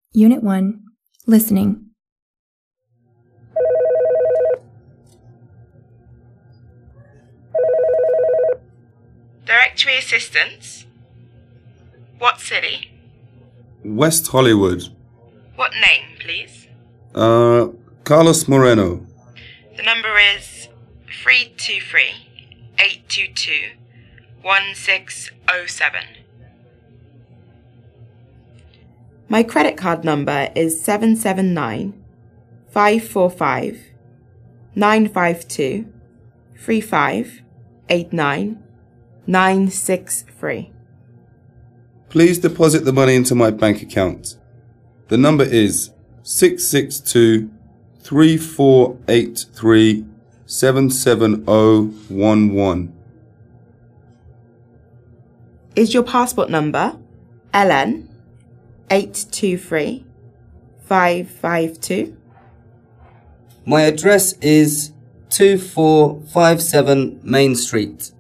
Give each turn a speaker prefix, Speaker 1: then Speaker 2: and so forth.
Speaker 1: Unit 1, Listening.
Speaker 2: Directory assistance. What city?
Speaker 3: West Hollywood.
Speaker 2: What name, please?
Speaker 3: Carlos Moreno.
Speaker 2: The number is 323-822-1607. My credit card number is 779-545-952-3589-963.
Speaker 3: Please deposit the money into my bank account. The number is 662-3483-77011.
Speaker 2: Is your passport number LN 823-552?
Speaker 4: My address is 2457 Main Street,